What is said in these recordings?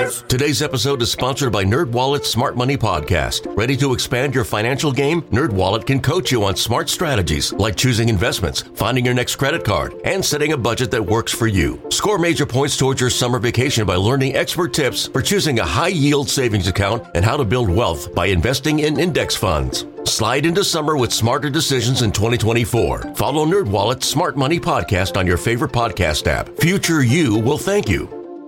Sports. Today's episode is sponsored by NerdWallet's Smart Money Podcast. Ready to expand your financial game? NerdWallet can coach you on smart strategies like choosing investments, finding your next credit card, and setting a budget that works for you. Score major points towards your summer vacation by learning expert tips for choosing a high-yield savings account and how to build wealth by investing in index funds. Slide into summer with smarter decisions in 2024. Follow NerdWallet's Smart Money Podcast on your favorite podcast app. Future you will thank you.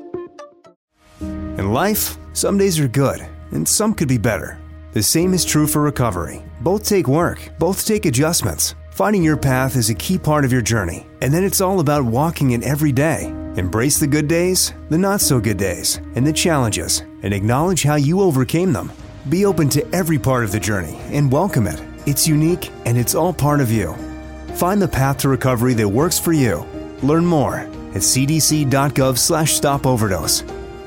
In life, some days are good, and some could be better. The same is true for recovery. Both take work, both take adjustments. Finding your path is a key part of your journey, and then it's all about walking it every day. Embrace the good days, the not-so-good days, and the challenges, and acknowledge how you overcame them. Be open to every part of the journey and welcome it. It's unique, and it's all part of you. Find the path to recovery that works for you. Learn more at cdc.gov/stop-overdose.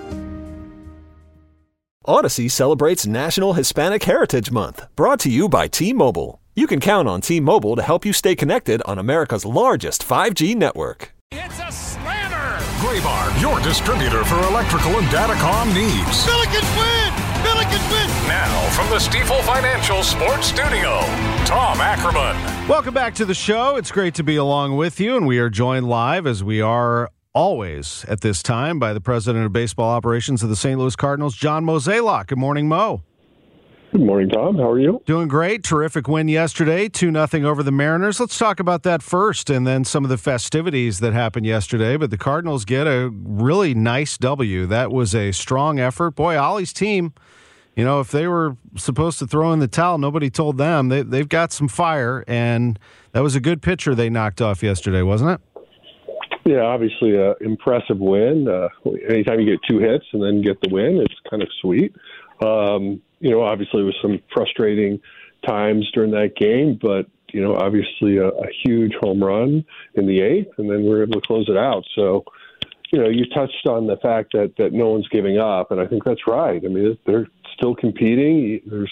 Odyssey celebrates National Hispanic Heritage Month, brought to you by T-Mobile. You can count on T-Mobile to help you stay connected on America's largest 5G network. It's a slammer! Graybar, your distributor for electrical and datacom needs. Billikens win! Billikens win! Now, from the Stifel Financial Sports Studio, Tom Ackerman. Welcome back to the show. It's great to be along with you, and we are joined live, as we are always at this time, by the president of baseball operations of the St. Louis Cardinals, John Mozeliak. Good morning, Mo. Good morning, Tom. How are you? Doing great. Terrific win yesterday, 2-0 over the Mariners. Let's talk about that first, and then some of the festivities that happened yesterday. But the Cardinals get a really nice W. That was a strong effort. Boy, Ollie's team, you know, if they were supposed to throw in the towel, nobody told them. They've got some fire, and that was a good pitcher they knocked off yesterday, wasn't it? Yeah, obviously an impressive win. Anytime you get 2 hits and then get the win, it's kind of sweet. You know, obviously there was some frustrating times during that game, but, you know, obviously a huge home run in the 8th, and then we were able to close it out. So, you know, you touched on the fact that no one's giving up, and I think that's right. I mean, they're still competing. There's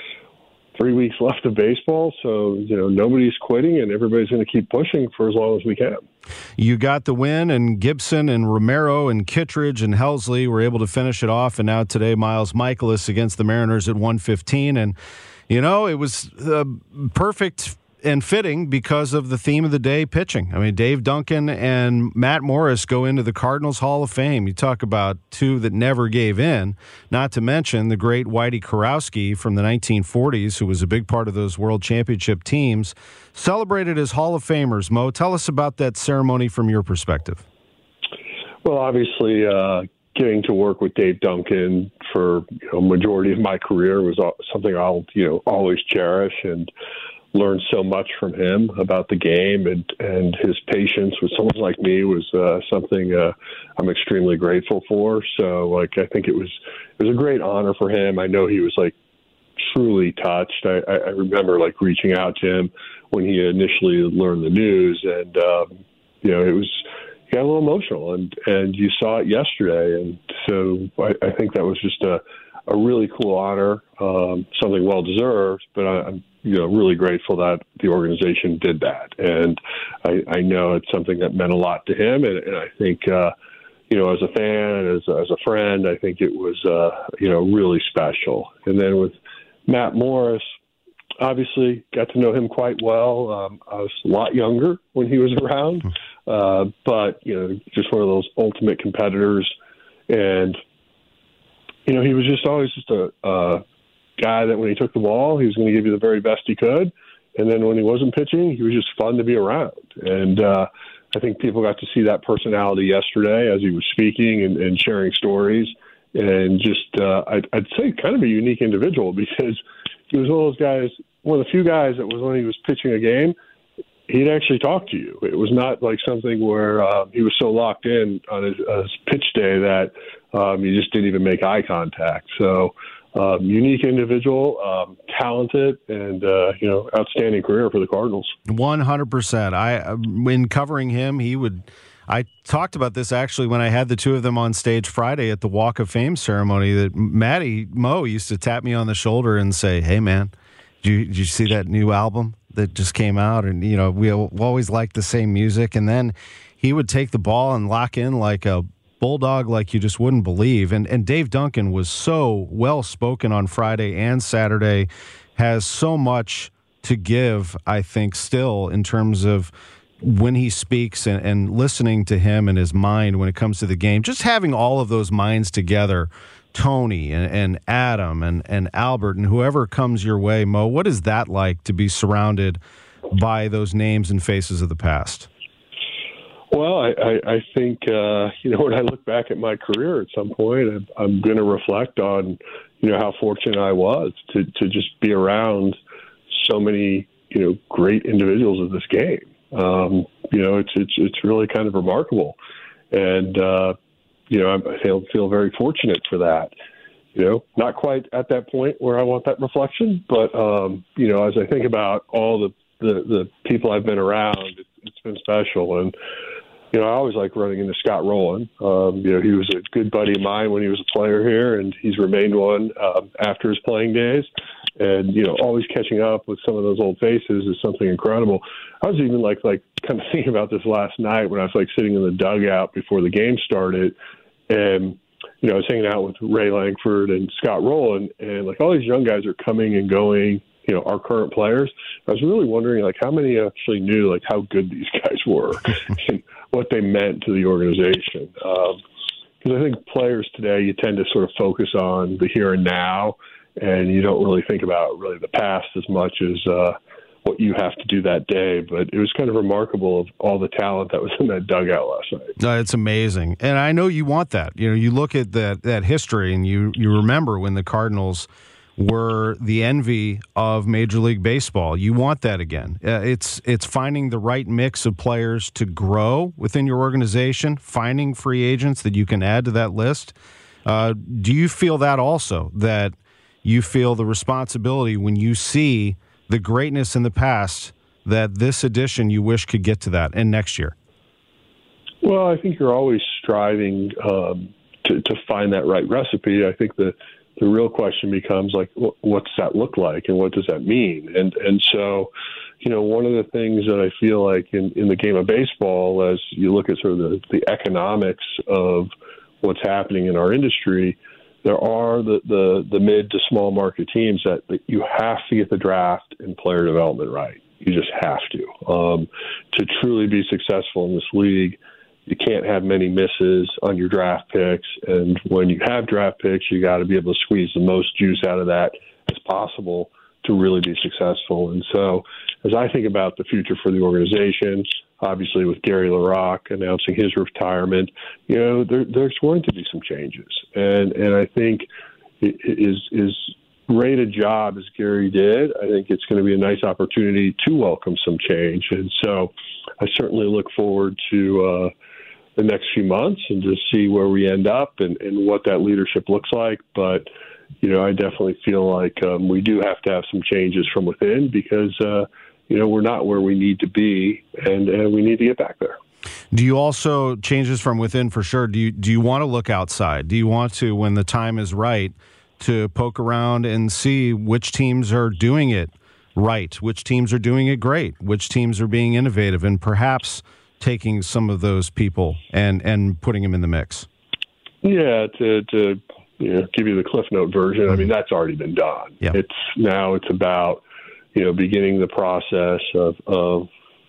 3 weeks left of baseball, so, you know, nobody's quitting, and everybody's going to keep pushing for as long as we can. You got the win, and Gibson and Romero and Kittredge and Helsley were able to finish it off, and now today Miles Mikolas against the Mariners at 1:15, and, you know, it was perfect and fitting because of the theme of the day, pitching. I mean, Dave Duncan and Matt Morris go into the Cardinals Hall of Fame. You talk about two that never gave in, not to mention the great Whitey Kurowski from the 1940s, who was a big part of those World Championship teams, celebrated as Hall of Famers. Mo, tell us about that ceremony from your perspective. Well, obviously, getting to work with Dave Duncan for majority of my career was something I'll always cherish, and learned so much from him about the game, and his patience with someone like me was something I'm extremely grateful for. So, I think it was a great honor for him. I know he was truly touched. I remember reaching out to him when he initially learned the news, and he got a little emotional, and you saw it yesterday. And so I think that was just a really cool honor, something well deserved. But I'm really grateful that the organization did that, and I know it's something that meant a lot to him, and I think as a fan, as a friend, I think it was really special. And then with Matt Morris, obviously got to know him quite well. I was a lot younger when he was around, but just one of those ultimate competitors, and he was just always just a guy that when he took the ball, he was going to give you the very best he could. And then when he wasn't pitching, he was just fun to be around. And I think people got to see that personality yesterday as he was speaking and sharing stories. And just, I'd say kind of a unique individual, because he was one of those guys, one of the few guys that was, when he was pitching a game, he'd actually talk to you. It was not like something where he was so locked in on his pitch day that you just didn't even make eye contact. So, unique individual, talented, and outstanding career for the Cardinals. 100%. When covering him, I talked about this actually when I had the two of them on stage Friday at the Walk of Fame ceremony, that Mo used to tap me on the shoulder and say, "Hey man, did you see that new album that just came out?" And we always liked the same music. And then he would take the ball and lock in like a bulldog like you just wouldn't believe. And Dave Duncan was so well-spoken on Friday and Saturday, has so much to give, I think, still in terms of when he speaks and listening to him and his mind when it comes to the game. Just having all of those minds together, Tony and Adam and Albert and whoever comes your way, Mo, what is that like to be surrounded by those names and faces of the past? Well, I think, when I look back at my career at some point, I'm going to reflect on, how fortunate I was to just be around so many, great individuals of this game. It's really kind of remarkable. And, I feel very fortunate for that. Not quite at that point where I want that reflection, but, as I think about all the people I've been around, it's been special. And, I always like running into Scott Rowland. He was a good buddy of mine when he was a player here, and he's remained one after his playing days. And, always catching up with some of those old faces is something incredible. I was even like kind of thinking about this last night when I was sitting in the dugout before the game started. And, I was hanging out with Ray Langford and Scott Rowland, and all these young guys are coming and going, our current players. I was really wondering how many actually knew how good these guys were and what they meant to the organization. Because I think players today, you tend to sort of focus on the here and now, and you don't really think about really the past as much as what you have to do that day. But it was kind of remarkable of all the talent that was in that dugout last night. It's amazing. And I know you want that. You look at that history and you remember when the Cardinals were the envy of Major League Baseball. You want that again. It's finding the right mix of players to grow within your organization, finding free agents that you can add to that list. Do you feel that also, that you feel the responsibility when you see the greatness in the past, that this edition you wish could get to that and next year? Well, I think you're always striving to find that right recipe. I think the real question becomes what's that look like and what does that mean? And so, one of the things that I feel like in the game of baseball, as you look at sort of the economics of what's happening in our industry, there are the mid to small market teams that you have to get the draft and player development right. You just have to truly be successful in this league. You can't have many misses on your draft picks. And when you have draft picks, you got to be able to squeeze the most juice out of that as possible to really be successful. And so as I think about the future for the organization, obviously with Gary LaRocque announcing his retirement, there's going to be some changes. And I think as great a job as Gary did, I think it's going to be a nice opportunity to welcome some change. And so I certainly look forward to the next few months and to see where we end up and what that leadership looks like. But, I definitely feel like we do have to have some changes from within because, we're not where we need to be and we need to get back there. Do you also, changes from within for sure, do you want to look outside? Do you want to, when the time is right, to poke around and see which teams are doing it right, which teams are doing it great, which teams are being innovative, and perhaps taking some of those people and putting them in the mix? Yeah, to give you the Cliff Note version, I mean, that's already been done. Yep. It's about, beginning the process of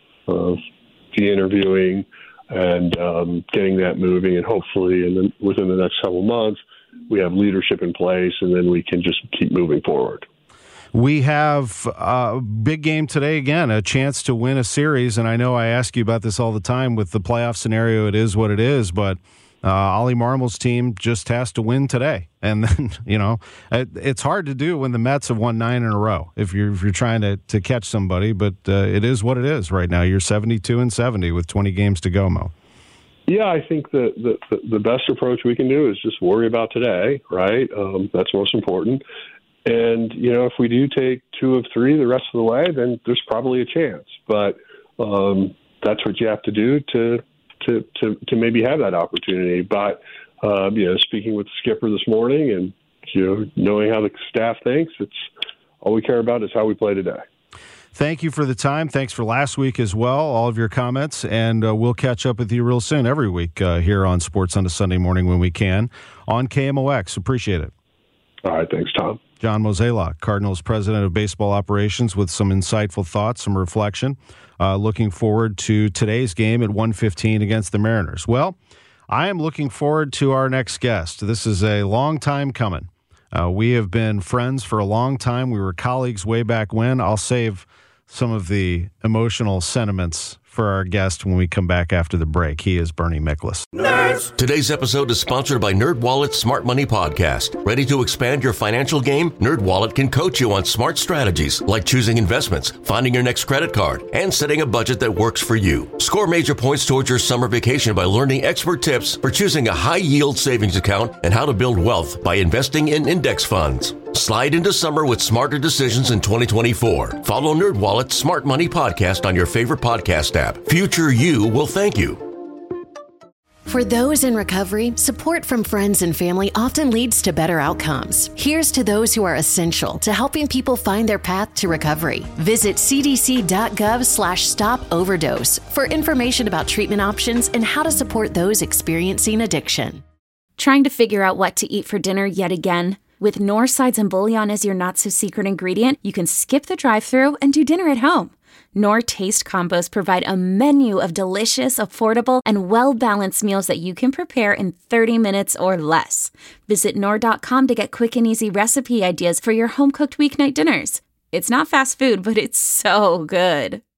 the interviewing and getting that moving, and hopefully within the next couple months, we have leadership in place, and then we can just keep moving forward. We have a big game today again, a chance to win a series, and I know I ask you about this all the time with the playoff scenario. It is what it is, but Ollie Marmol's team just has to win today. And then, it's hard to do when the Mets have won 9 in a row if you're trying to catch somebody, but it is what it is right now. You're 72-70 with 20 games to go, Mo. Yeah, I think the best approach we can do is just worry about today, right? That's most important. And, if we do take 2 of 3 the rest of the way, then there's probably a chance. But that's what you have to do to maybe have that opportunity. But, speaking with the skipper this morning and, knowing how the staff thinks, it's all we care about is how we play today. thank you for the time. Thanks for last week as well, all of your comments, and we'll catch up with you real soon every week here on Sports on a Sunday Morning when we can on KMOX. Appreciate it. All right. Thanks, Tom. John Mozeliak, Cardinals president of baseball operations, with some insightful thoughts, some reflection. Looking forward to today's game at 1:15 against the Mariners. Well, I am looking forward to our next guest. This is a long time coming. We have been friends for a long time. We were colleagues way back when. I'll save some of the emotional sentiments for our guest when we come back after the break. He is Bernie Miklasz. Nerds! Today's episode is sponsored by NerdWallet's Smart Money Podcast. Ready to expand your financial game? NerdWallet can coach you on smart strategies like choosing investments, finding your next credit card, and setting a budget that works for you. Score major points towards your summer vacation by learning expert tips for choosing a high-yield savings account and how to build wealth by investing in index funds. Slide into summer with smarter decisions in 2024. Follow NerdWallet's Smart Money Podcast on your favorite podcast app. Future you will thank you. For those in recovery, support from friends and family often leads to better outcomes. Here's to those who are essential to helping people find their path to recovery. Visit cdc.gov/stop-overdose for information about treatment options and how to support those experiencing addiction. Trying to figure out what to eat for dinner yet again? With Knorr sides and bouillon as your not-so-secret ingredient, you can skip the drive-thru and do dinner at home. Knorr Taste Combos provide a menu of delicious, affordable, and well-balanced meals that you can prepare in 30 minutes or less. Visit Knorr.com to get quick and easy recipe ideas for your home-cooked weeknight dinners. It's not fast food, but it's so good.